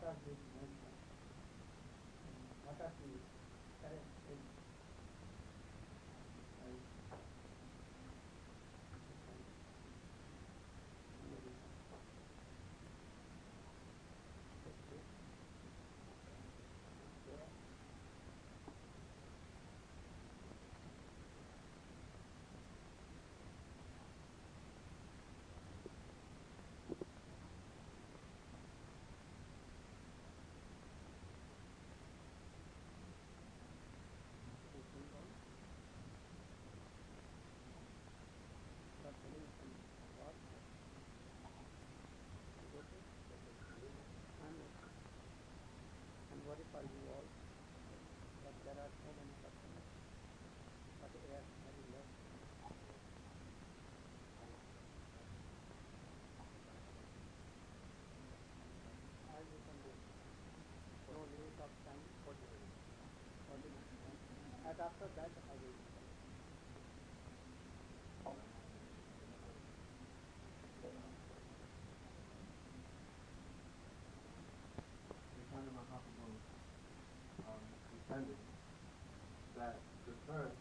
are these motions? What are the characteristics? And what if you all that there are so many customers, but air very less? How you can do? No limit of time. 40 minutes. 40 minutes. And after that, I will. Chaitanya Mahaprabhu intended that the first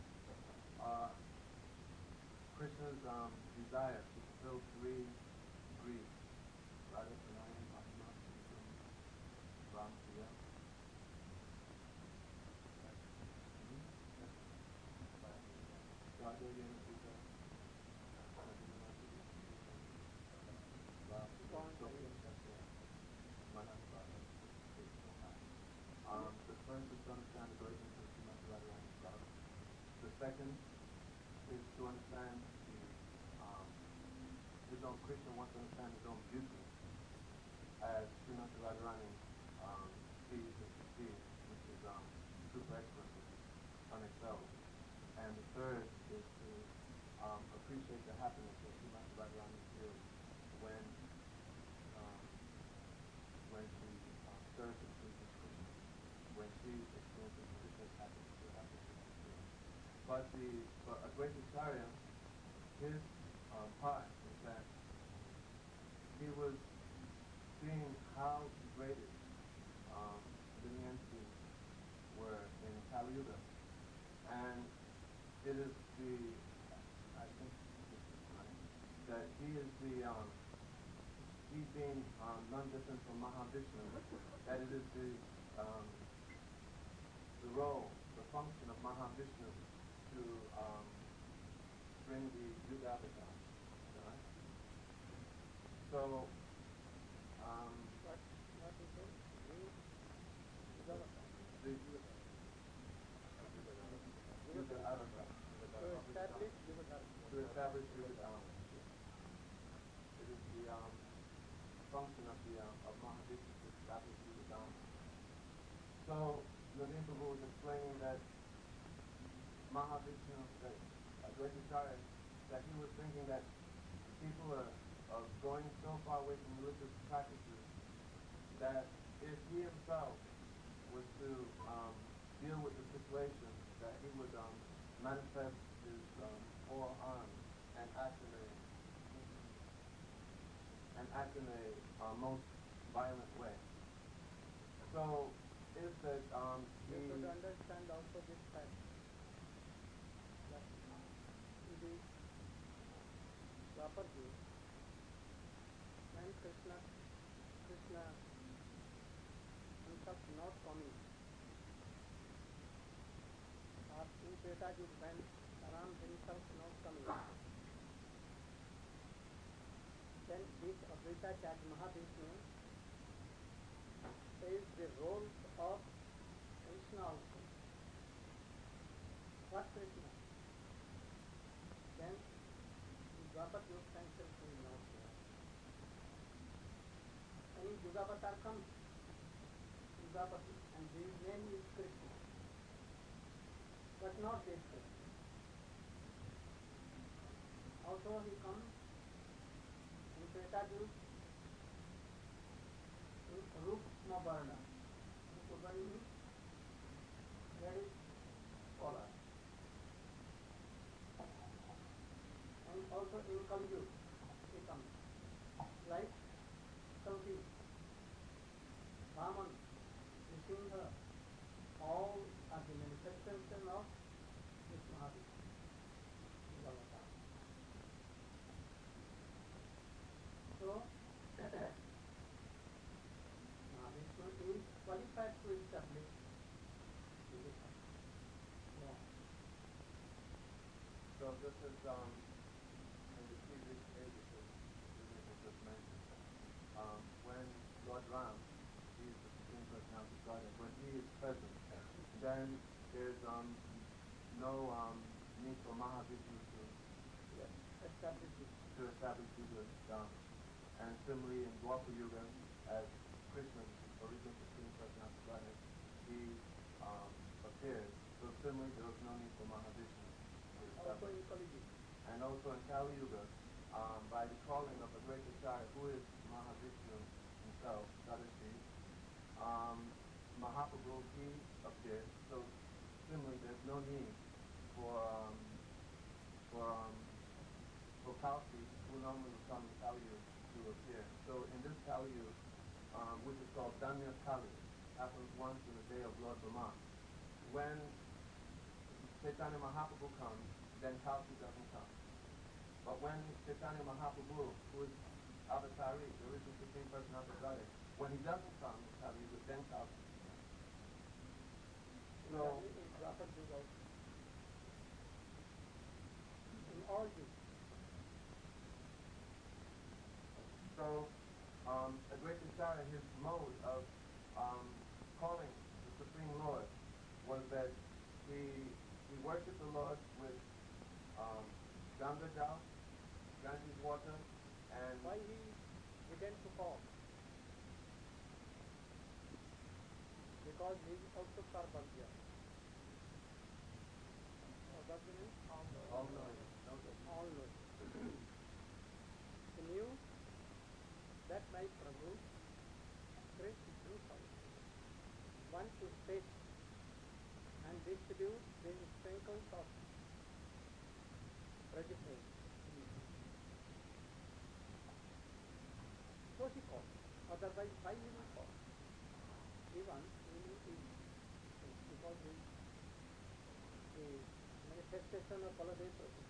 Krishna's desire to fulfill three greeds, Radha Pranaya, Mahima, Ram Priya. The first is to understand the greatness of Srimati Radharani's love. The second is to understand his own Krishna wants to understand his own beauty as Srimati Radharani sees and perceives, which is super excellent, which is unexcelled. And the third is to appreciate the happiness that Srimati Radharani feels when she serves and pleases Krishna, when she experiences Krishna's happiness, the happiness that she feels. But Advaita Acharya, his part is that he was seeing how degraded living entities were in Kali Yuga, and it is I think this is right, that he is he being none different from Mahavishnu, that it is the role, the function of Mahavishnu to bring the Yuga avatar. Right? So, what is it? Yuga avatar. The Yuga avatar. To establish Yuga Dharma. It is the function of Mahavishnu to establish Yuga Dharma. So, Naveen Prabhu was explaining that Mahavishnu, that Advaita Acharya, that he was thinking that people are going so far away from religious practices that if he himself was to deal with the situation, that he would manifest his four arms and act in a most violent way. So, is that you should understand also this fact that in the Dwapar Yuga, when Krishna himself not coming, or in Treta Yuga when Ram himself not coming, then this Advaita Acharya Mahavishnu plays the role of Krishna also. What Krishna? Then in Dwapar Yuga when Krishna is not there. Any Yuga avatar comes in Dwapar Yuga and his name is Krishna, but not this Krishna. Also he comes in Treta Yuga in Rupma Varna. Rupma Varna means there is scholar. And also in Kali Yuga he comes like Kalki. this is in the previous pages as Viveka just mentioned. When Lord Ram, he is the Supreme Personality of Godhead, when he is present, then there's no need for Mahavishnu establish it. to establish Yuga Dharma. And similarly in Dwapara Yuga, as Krishna, the original Supreme Personality of Godhead, he appears. So similarly, there was no need for Mahavishnu to Also establish. in Kali Yuga. And also in Kali Yuga, by the calling of a great Acharya, who is Mahavishnu himself, Sadashi, Mahaprabhu, he appears. So similarly, there's no need for Kalki, who normally would come in Kali Yuga, to appear. So in this Kali Yuga, which is called Danya Kali, happens once in the day of Lord Brahma. When Chaitanya Mahaprabhu comes, then Kalki doesn't come. But when Chaitanya Mahaprabhu, who is Avatari, the original Supreme Personality of Godhead, when he doesn't come in Kali Yuga, then Kalki comes. So, in Dwapara Yuga also. In all Yugas. So, Advaita, his mode of calling the Supreme Lord was that he worshipped the Lord with Ganga Jal, Ganges water, and Why he began to call? Because he is also Sarvagya. What's the name? all knowing. All knowing. He knew that my Prabhu creates different souls. One to taste and distribute these sprinkles of registered. So he called. Otherwise, why he will call? Even he knew because the manifestation of Baladev Prabhu.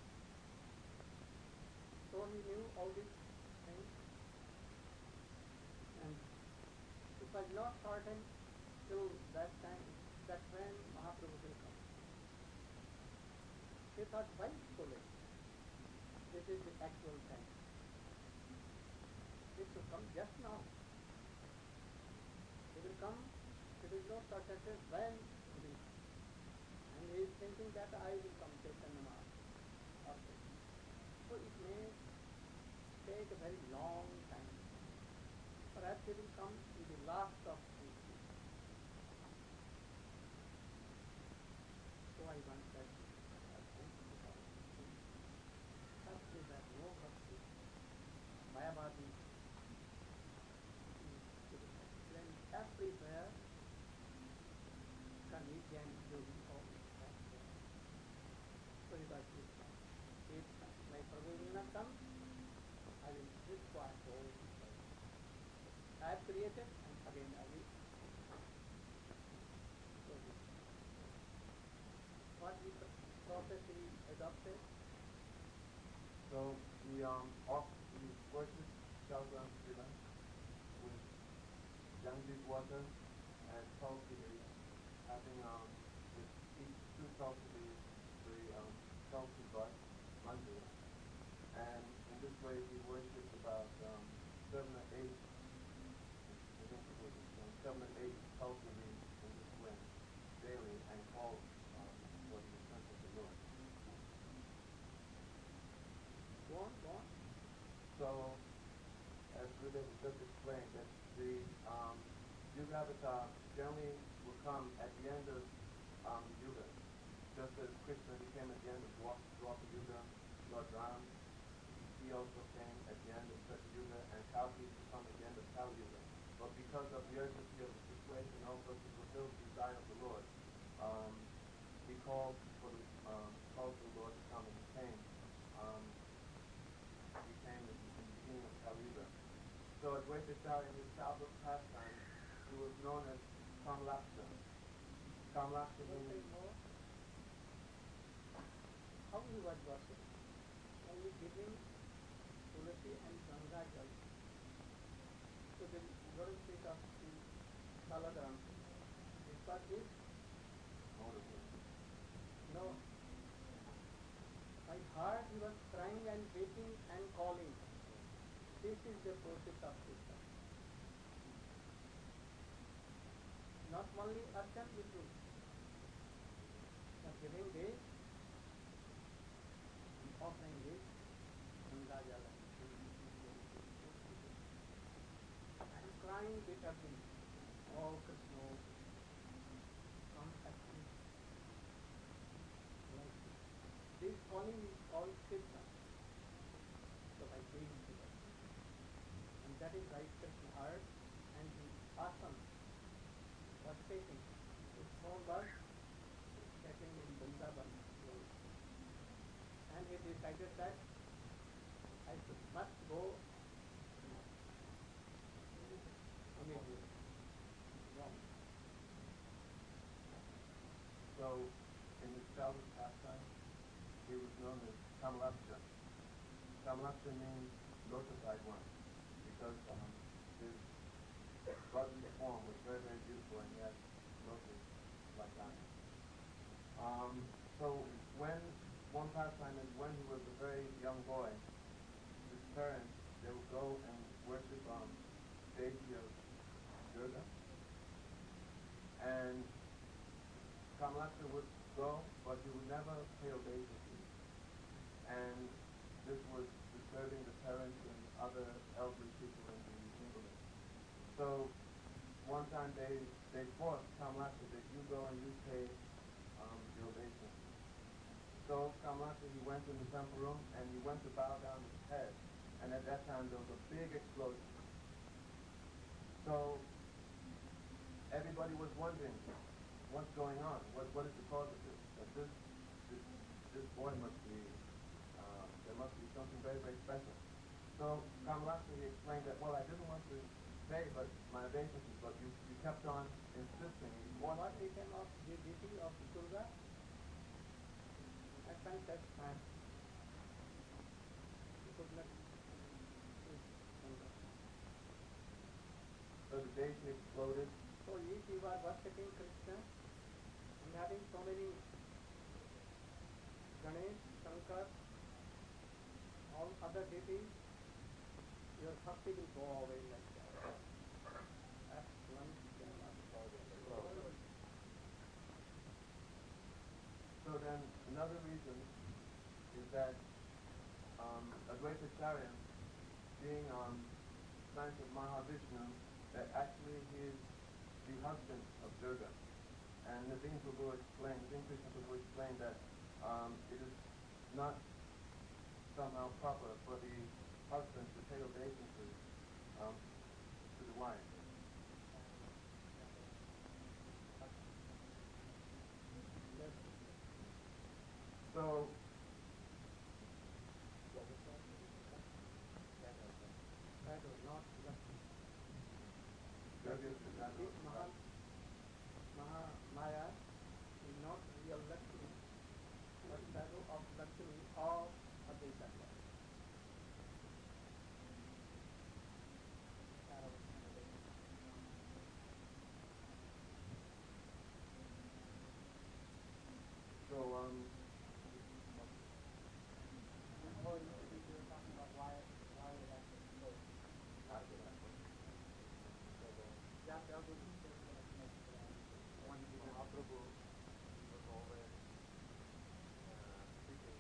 So he knew all these things, and it was not certain till that time that when Mahaprabhu will come. He thought, why so late? This is the actual time. It should come just now. He will come, it is no certainty when he will come. And he is thinking that I will come, Chaitanya Mahaprabhu. So it may take a very long time. Perhaps he will come in the last of his days. So I once said, Bhakti that no bhakti, Mayavadi, then everywhere comedian yogi always back there. So he was this one. If my Prabhu will not come, I will destroy whole world. I have created and again I will. So this. What the process he adopted? So he worshipped Shalgram Shiva with Ganges water and tulsi leaves, having with each two tulsi leaves the tulsi bud, manjula. And in this way he worshipped about 7 or 8, I think it was 7 or 8 tulsi leaves in this way daily, and called for the return of the Lord. Go on. So, as Vivek just explained, that the Yuga Avatar generally will come at the end of Yuga, just as Krishna became at the end of Dwapara Yuga, Lord Ram, he also came at the end of Sata Yuga, and Kalki will come at the end of Kali Yuga. But because of the urgency of the situation, also to fulfill the desire of the Lord, he called for the Lord to come, and he came. He came in the beginning of Kali Yuga. So Advaita in his childhood pastime, he was known as Kamlaksha. Kamlaksha means how he was worshipped? Only giving Tulasi and Ganga Jal to the lotus feet of the Salagram. This was his mode of worship. no I heard he was crying and waiting and calling. This is the process of Krishna. Not only Archan Vishnu, but giving this, offering this, Ganga Jala. And crying bitterly, oh Krishna, come at me. Like this. This calling is called Krishna. So by saying to us. And that is why Krishna heard and he awesome was taking. His throne was taken in Vrindavan. And he decided that I must go immediately. Wrong. So, in his childhood pastime, he was known as Kamalaksha. Kamalaksha means lotus-eyed one, because his bodily form was very, very beautiful, and he had lotus-like eyes. So, when one pastime is when he was a very young boy, his parents, they would go and worship deity of Durga, and Kamalaksha would go, but he would never pay obeisance. And this was disturbing the parents and other elderly people in the neighborhood. So one time they forced Kamalaksha that you go and you pay the obeisance. So Kamalaksha, he went in the temple room and he went to bow down his head. And at that time there was a big explosion. So everybody was wondering what's going on. What is the cause of this? That this boy must be there must be something very, very special. So Kamalaksha, he explained that, well, I didn't want to pay but my obeisances, but you kept on insisting. What became of the deity of Durga? At times that time he could not see Durga. So the deity exploded. So if you are worshipping Krishna and having so many Ganesh, Shankar, all other deities, your bhakti will go away like that. At once cannot go away. So then another reason is that Advaita Acharya, being son of Mahavishnu, that actually he is the husband of Durga. And Naveen Krishna Prabhu explained that it is not somehow proper for the husband to pay obeisances to the wife. Yes. So Shadow, not Lakshmi. Durga is the shadow This of the goddess. Maya is not real Lakshmi, but shadow of Lakshmi or Advaita. So Mahaprabhu was always speaking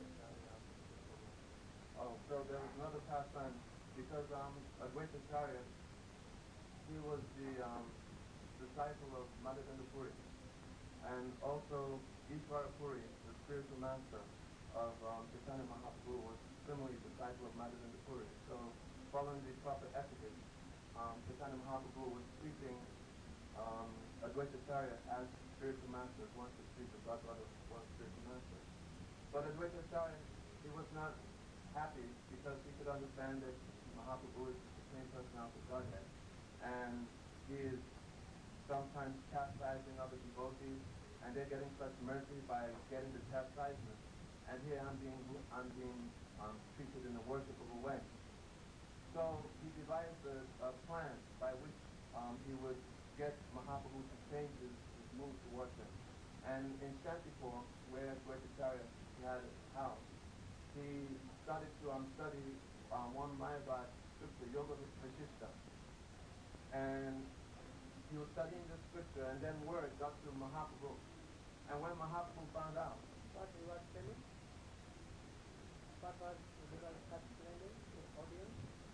Oh, so there was another pastime because Advaita Acharya, he was the disciple of Madhavendra Puri, and also Ishvara Puri, the spiritual master of Chaitanya Mahaprabhu, was similarly a disciple of Madhavendra Puri. So, following the proper etiquette, Chaitanya Mahaprabhu was treating Advaita Acharya as spiritual master, as one should treat the godbrother of one spiritual master. But Advaita Acharya, he was not happy because he could understand that Mahaprabhu is the Supreme Personality of Godhead, and he is sometimes chastising other devotees, and they're getting such mercy by getting the chastisement. And here I'm being treated in a worshipable way. So he devised a plan by which he would get Mahaprabhu to change his mood towards him. And in Shantipur, where Advaita Acharya had a house, he started to study one Mayavad scripture, Yoga Vasishtha. And he was studying this scripture, and then word got to Mahaprabhu. And when Mahaprabhu found out, what he was telling, what was he was explaining to the audience,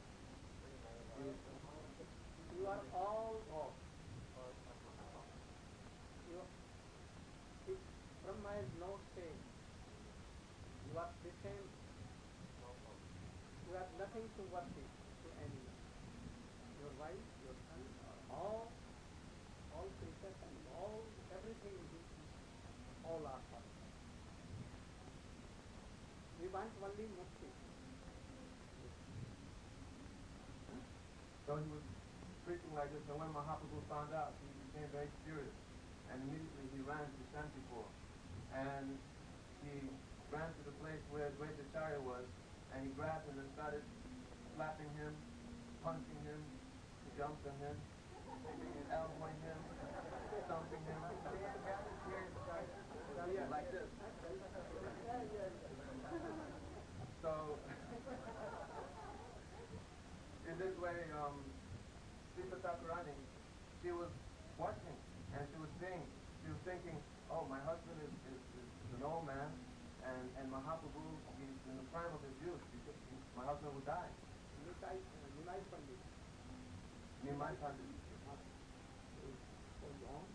you are all off. If Brahma is no same, you are the same. You have nothing to worship to anyone. Your wife, your son, or all creatures and all everything, all are one. We want only mukti. So he was preaching like this, and when Mahaprabhu found out, he became very furious. And immediately he ran to Shantipur. And he ran to the place where Dvaitacharya was, and he grabbed him and started slapping him, punching him, jumping him, elbowing him, stomping him, like this. So, in this way, Sita Thakurani, she was watching, and she was thinking, oh, my husband is an old man, and Mahaprabhu, he's in the prime of his youth. My husband will die. Nimai Pandit. Nimai Pandit. So long.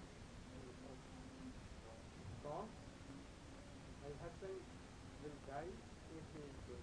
So, my husband will die if he is good.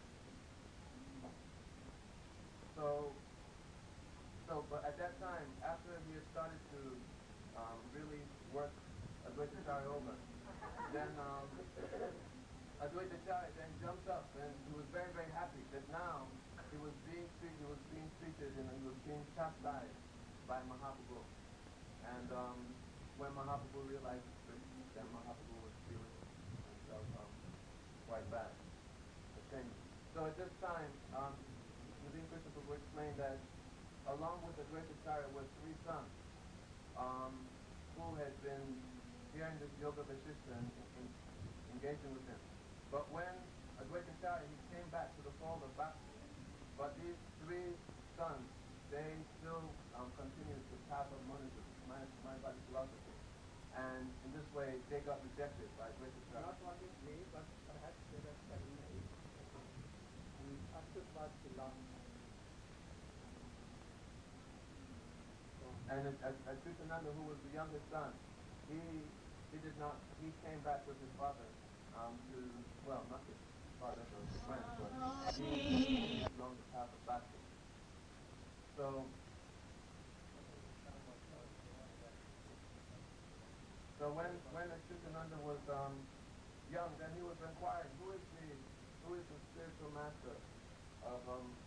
But at that time, after he had started to really work Advaitacharya over, then Advaitacharya then jumped up, and he was very, very happy that now he was being treated and he was being chastised by Mahaprabhu. And when Mahaprabhu realized this, then Mahaprabhu was feeling himself quite bad, ashamed. So at this time, Naveen Krishna Prabhu explained that along with Advaitacharya were three sons who had been hearing this Yoga Vasishtha and engaging with him. But when Advaitacharya, he came back to the fold of Bhakti, but these three sons, they still continued the path of monism, Mayavadi philosophy. And in this way, they got rejected by Advaitacharya. Not only me, but perhaps there are 7, 8. And Achyut was the last. And Achyutananda, who was the youngest son, he came back with his father not his father, but his friend, but he along the path of Bhakti. So when Achyutananda was young, then he was inquiring, who is the spiritual master of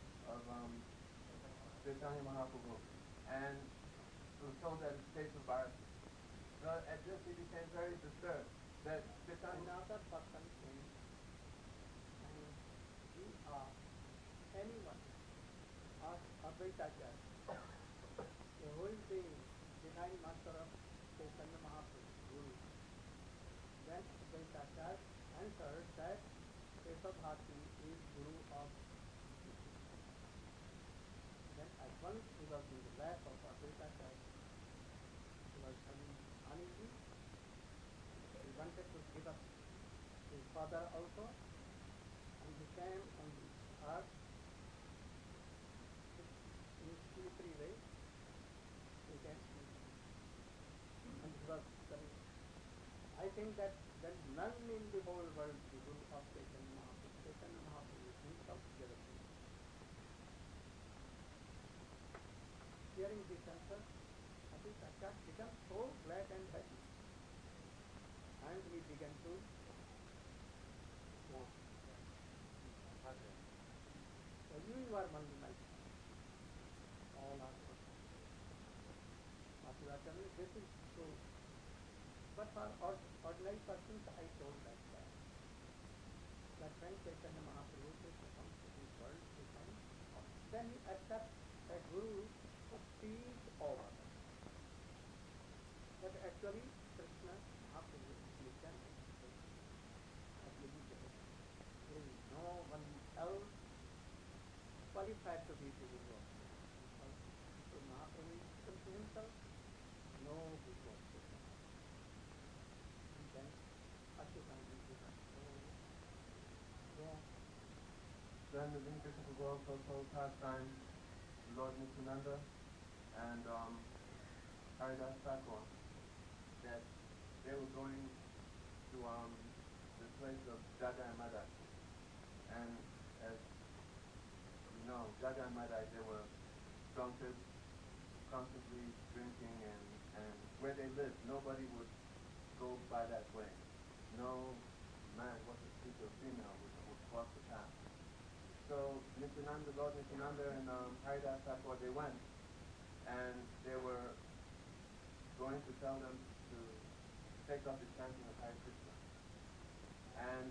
Chaitanya Mahaprabhu? And he was told that it's Kesava Bharati. So at this he became very disturbed that Chaitanya... Another person came and he asked anyone, asked Advaitacharya, who is the divine master of Chaitanya Mahaprabhu, Guru? Then Advaitacharya answered that Kesava Bharati is Guru of. Then at once he was in the lap of Advaitacharya. He was having uneasy. He wanted to give up his father also, and he came on the earth in slippery way. He came and he was telling, I think that there is none in the whole world the Guru of Chaitanya Mahaprabhu. Chaitanya Mahaprabhu is himself Jagat. Hearing this answer, Advaitacharya became so glad and happy. And he began to walk. So you are only my son. All are one. What you are telling me, this is true. But for ordinary persons, I told that when Chaitanya Mahaprabhu comes to this world, then he accepts a Guru who speaks over. But actually, Krishna Mahaprabhu is Nityananda. There is qualified to be the Guru of Chaitanya. So Mahaprabhu is equal to himself, no Guru of Chaitanya. And then Ashukanji said, oh, go on. Then the Vinayaka Prabhu also told pastime Lord Nityananda and Haridas Thakur that they were going to the place of Jagai and Madai. And as you know, Jagai and Madai, they were drunkards, constantly drinking, and where they lived, nobody would go by that way. No man, whether speak or female, would cross the path. So Nityananda, Lord Nityananda and Haridas Thakur, they went, and they were going to tell them to take up the chanting of Hare Krishna. And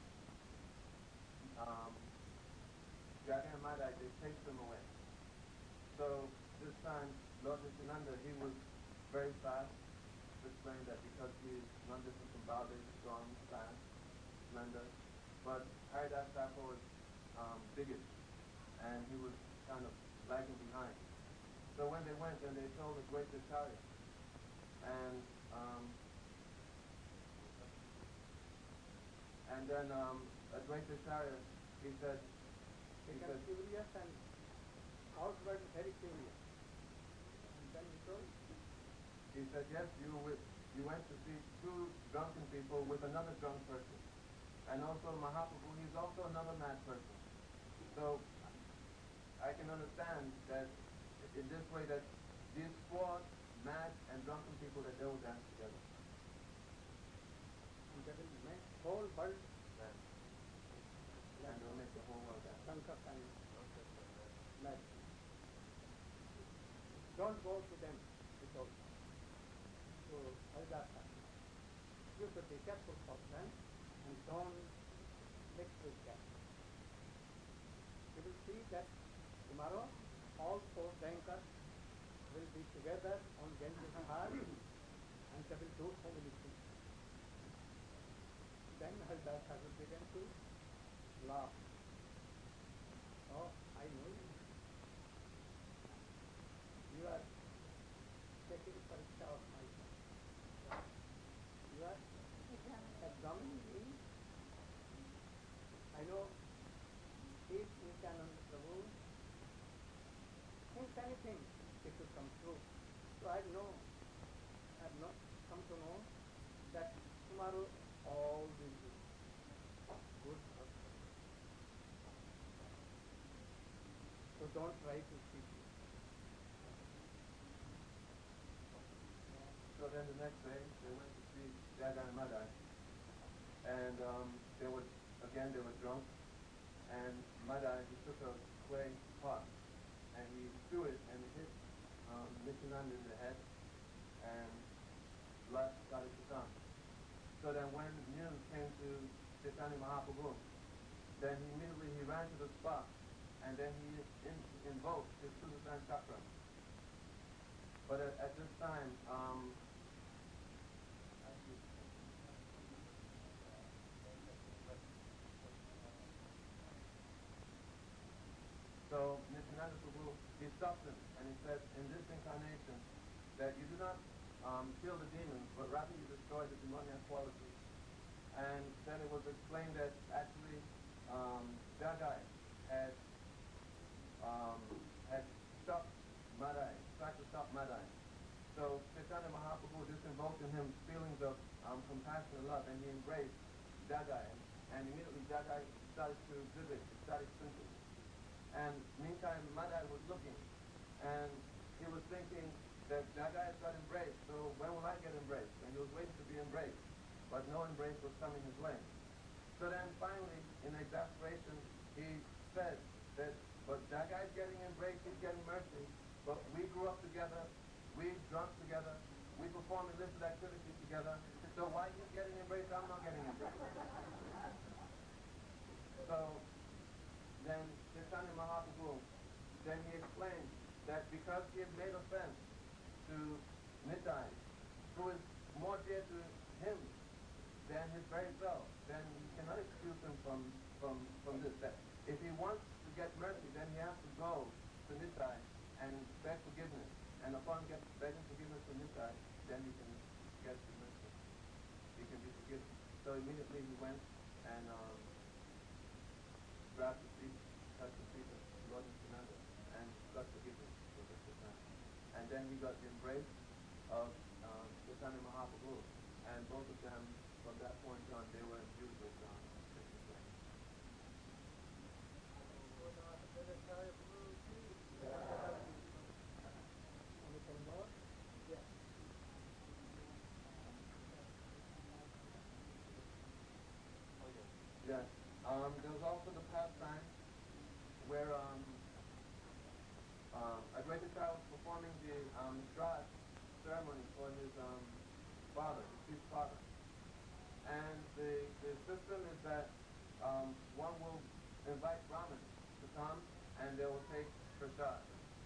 Jagai and Madai, they chased them away. So this time, Lord Nityananda, he was very fast to explain that because he is none different from Baladev, strong, fast, slender. But Haridas Thakur was biggish, and he was kind of lagging behind. So when they went and they told Advaita Acharya, and then Advaita Acharya, he said, Became curious and outward very curious. And then he told, he said, yes, you went to see two drunken people with another drunk person. And also Mahaprabhu, he's also another mad person. So I can understand that in this way that these four mad and drunken people, that they will dance together. and they will make whole world Dance. And they will make the whole world dance. Shankar and like. Don't go to them, he told. So Haridas Thakur, you should be careful for them and don't mix with them. You will see that tomorrow all four drinkers will be together on Ganges Ghat and they will do so many things. Then Haridas Thakur began to laugh. Oh, I know you. You are taking pariksha of my son. You are examining me. I know if Nityananda Prabhu thinks anything, it will come true. So I have not come to know that tomorrow all will be good. So don't try to cheat me. So then the next day, they went to see Jagai and Madai. And they were drunk. And Madai, he took a clay pot and he threw it and it hit Nityananda in the head, and blood started to come. So then when news came to Chaitanya Mahaprabhu, then immediately he ran to the spot, and then he invoked his Sudarshan Chakra. But at this time, so Nityananda Prabhu, he stopped him and he said, in this incarnation, that you do not kill the demons, but rather you destroy the demoniac qualities. And then it was explained that actually Jagai had stopped Madai, tried to stop Madai. So Chaitanya Mahaprabhu just invoked in him feelings of compassion and love, and he embraced Jagai, and immediately Jagai started to exhibit ecstatic symptoms. And meantime, Madai was looking, and he was thinking that Jagai got embraced, so when will I get embraced? And he was waiting to be embraced, but no embrace was coming his way. So then finally, in exasperation, he said that, but Jagai's getting embraced, he's getting mercy, but we grew up together, we drunk together, we perform illicit activities together, so why he's getting embraced, I'm not getting embraced. So then Chaitanya Mahaprabhu, then he explained that because he had made offense to Nitai, who is more dear to him than his very self, then he cannot excuse him from this. That if he wants to get mercy, then he has to go to Nitai and beg forgiveness. And upon begging forgiveness from Nitai, then he can get the mercy. He can be forgiven. So immediately he went and grabbed the feet, touched the feet of Lord Nityananda, and got forgiveness for the time. And then he got the embrace of Chaitanya Mahaprabhu. And both of them, from that point on, they were imbued with Krishna flame. Anything more? Yes. Yes. There was also the pastime where Advaitacharya was performing the Shraddha ceremony for his father, his deceased father. And the system is that one will invite Brahmins to come and they will take prasad.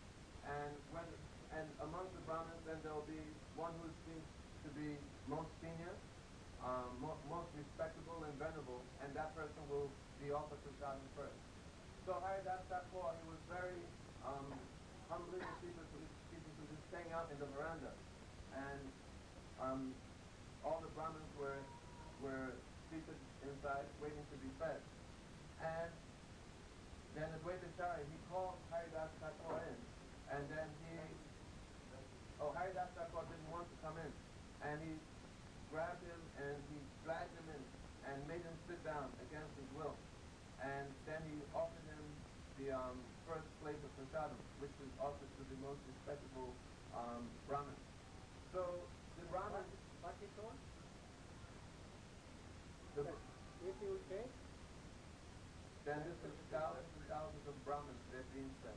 And amongst the Brahmins, then there will be one who seems to be most senior, most respectable and venerable, and that person will be offered prasadam first. So Haridas Thakur, he was very humbly people to just staying out in the veranda, and all the Brahmins were seated inside, waiting to be fed. And then Advaitacharya, he called Haridas Thakur in, and then Haridas Thakur didn't want to come in, and he grabbed him and he dragged him in and made him sit down against his will. And then he offered him the first plate of prasadam, which is offered to the most respectable Brahmin. So the Brahmin... What he told? If you take, then this is thousands and thousands of Brahmins that are being fed.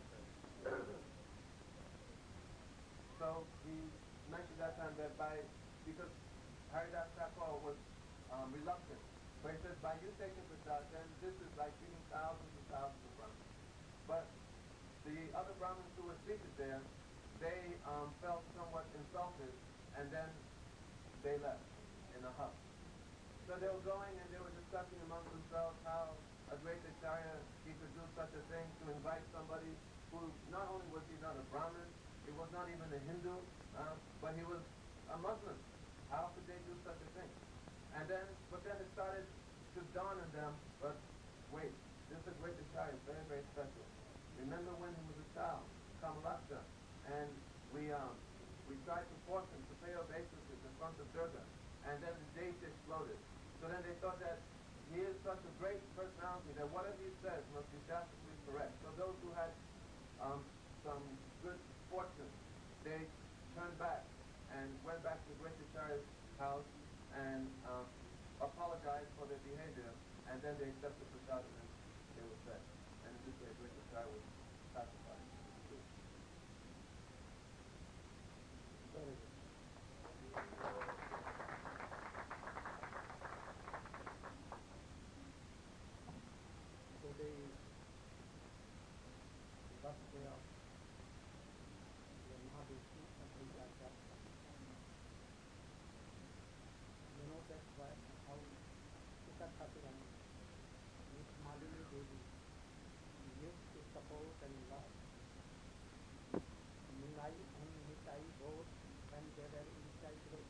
So he mentioned that time that because Haridas Thakur was reluctant, but he says by you taking prasad, then this is like feeding thousands and thousands of Brahmins. But the other Brahmins who were seated there, they felt somewhat insulted, and then they left in a huff. So they were going and they were discussing among themselves how Advaitacharya, he could do such a thing to invite somebody who not only was he not a Brahmin, he was not even a Hindu, but he was a Muslim. How could they do such a thing? But then it started to dawn on them, but wait, this Advaitacharya is very, very special. Remember when he was a child, Kamalaksha, and we tried to force him to pay obeisances in front of Durga, and then the deity exploded. So then they thought that he is such a great personality that whatever he says must be shastrically correct. So those who had some good fortune, they turned back and went back to Advaitacharya's house and apologized for their behavior, and then they accepted prasadam and they were fed. And in this way Advaitacharya was pacified. very good. So the birthday of the Mahavishnu, something like that. You know that's why how Sita Thakuran, Miss Malini Devi used to support and love Nilai and Nitai both when they were in childhood.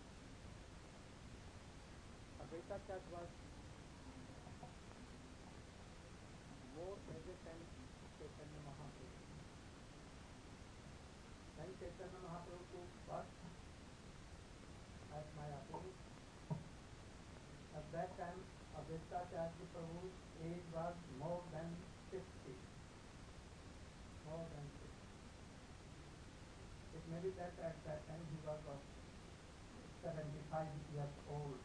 Advaitacharya was more hesitant to Chaitanya Mahaprabhu. When Chaitanya Mahaprabhu took birth at Mayapur, at that time Advaitacharya Prabhu's age was more than 60. More than 60. It may be that at that time he was of 75 years old.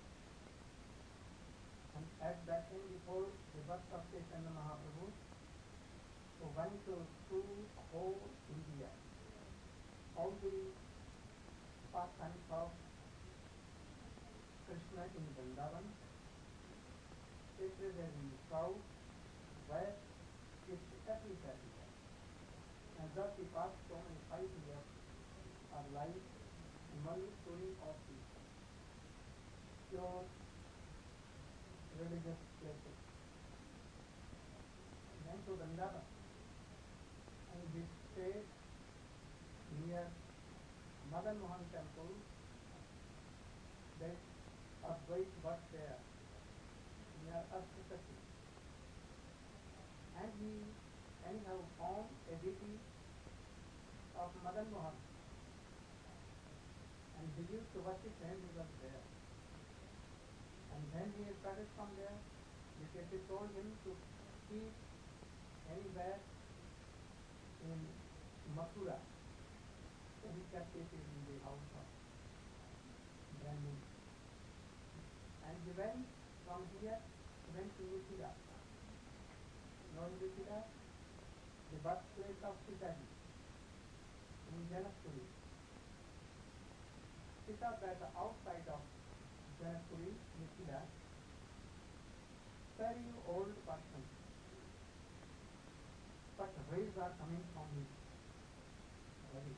And at that time, before the birth of Chaitanya Mahaprabhu, who went to whole India, all the pastimes of Krishna in Vrindavan, sacred in south, west, east, everywhere. And thus he passed so many 5 years of life only doing of the pure religious places. Then and to Vrindavan. And we stayed near Madan Mohan temple. There is Advait Bhatt there, near Astasati. And he anyhow found a deity of Madan Mohan. And he used to worship when he was there. And when he started from there, they told him to keep anywhere in Mathura. So he kept it in the house of Brahmin. And he went from here, he went to Mithila. Knowing Mithila, the birthplace of Sitaji in Janakpuri. Sita at the outside of Janakpuri, Mithila, very old person, but rays are coming from his body.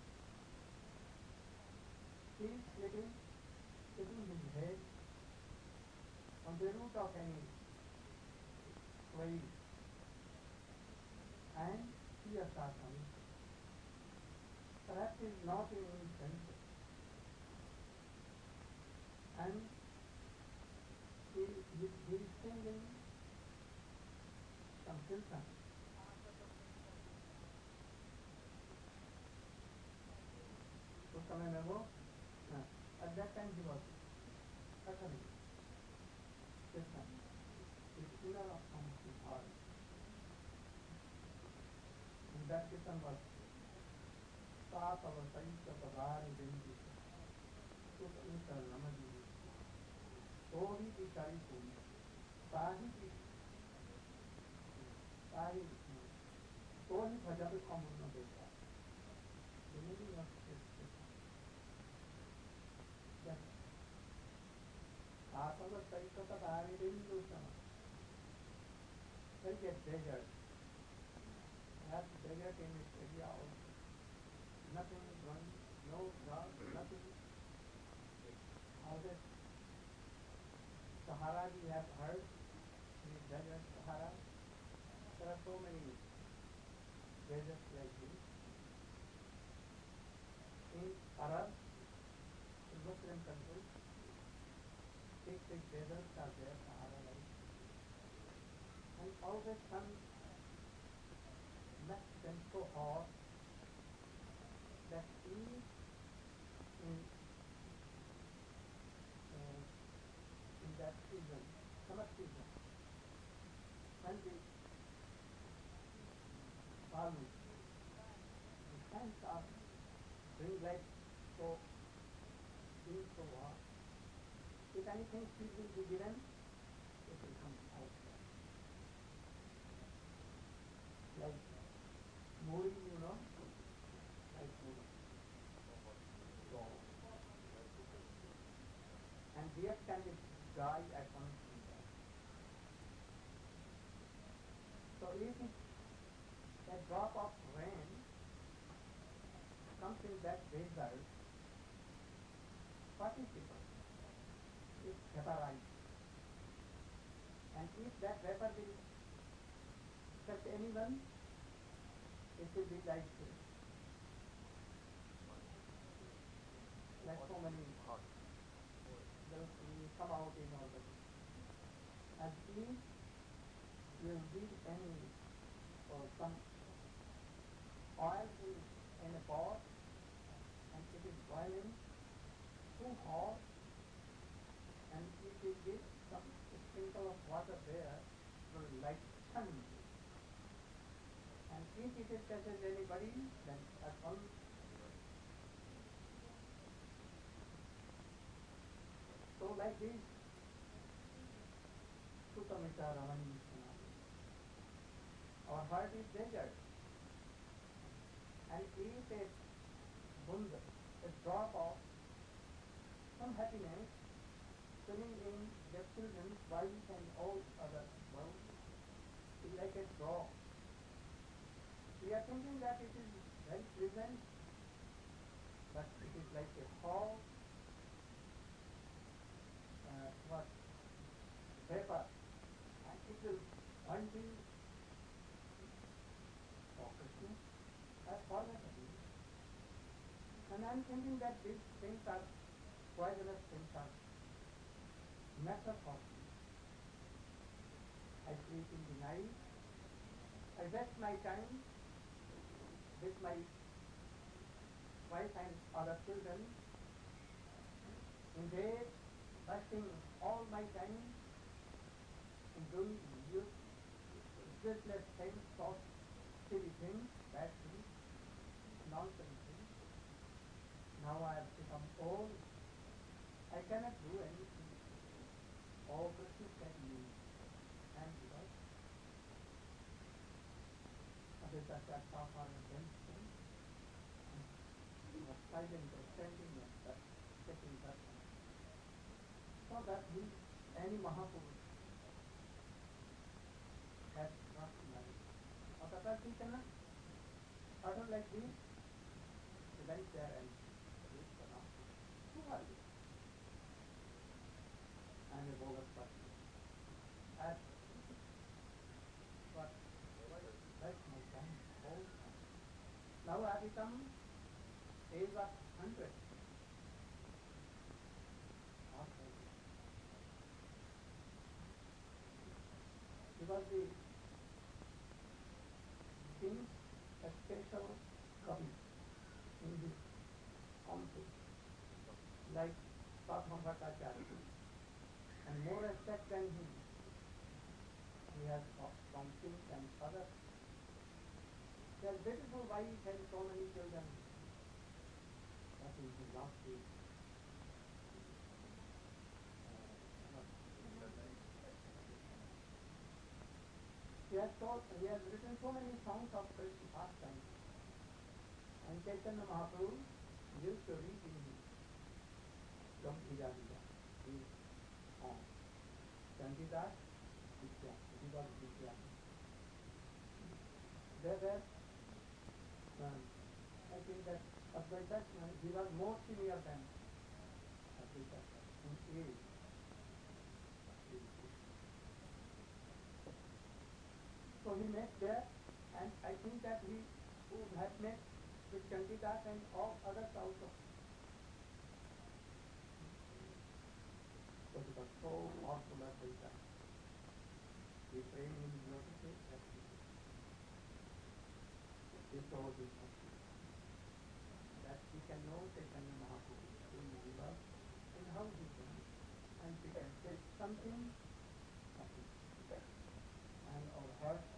He is sitting his head on the root of any tree, and tears are coming. Perhaps he is not in his senses. And he is singing some kirtan. उस समय में वो at that time he was uttering kirtan, the inner of his heart. And that kirtan was Satava Saita Padari Dendi Sutta Uta Namadi Tori Bikari Puri Sahi Tori Bhajabi Kamuna Deva. The meaning of this kirtan. That Satava Saita Padari Dendi Sutta. Like a desert. Perhaps desert in this area also. Nothing growing, no grass, nothing. All this Sahara we have heard, the desert Sahara. There are so many deserts like this. In Arab, in Muslim countries, big deserts are there, Sahara like. And always sun makes them so hot that in that season, summer season, when the farmers, the hands are bring like so being so hot. If anything seed will be given, it will come out. Like Muri, like Muri. So, and deer can die at once in that. So if a drop of rain comes in that desert, what is it? It's vaporized. And if that vapor will touch anyone, it will be like so many those will come out in all the way. And if you give any or some oil in a pot and it is boiling too hot, and if you give some sprinkle of water there, it will like sun. And if it touches anybody, then at once so like this, Sutamita Ramani Sanati. Our heart is desert. And if a bund, a drop of some happiness swimming in their children's wife and all other world is like a drop. We are thinking that it is very pleasant, but it is like a hot vapor, and it will burn the And I'm thinking that these things are poisonous things are matter for me. I sleep in the night. I waste my time with my wife and other children. In day, wasting all my time in doing useless things, thoughts, silly things, bad things, nonsense things. Now I have become old. I cannot do anything. Oh, Krishna said me, and because Advaita Sattva and Benson, he was silent or standing or sitting person. So that he, any Mahapurush, has not married. Otherwise he cannot utter like this. He went there and this pronounced, who are you? I am a bogus person. As but that's my time, all time. Now I become age of 100. Because the king's a special Kavi in his council, like Pratham Bhattacharya, and more respect than him. He has from kings and others. They are beautiful wife and so many children. But in his last days, he has written so many songs of Krishna pastime. And Chaitanya Mahaprabhu used to read in his Gambhira Lila, his song. Chandidas, Vidya, he was Vidya. There were, I think that Advaita, he was more senior than Advaita in age. So he met there, and I think that he would have met with Chandidas and all others also. So he was so powerful at the time. He prayed in his lotuses that he showed his mercy. That he can know Chaitanya Mahaprabhu, whom he loves, and how he can. And he can say something, nothing. And our heart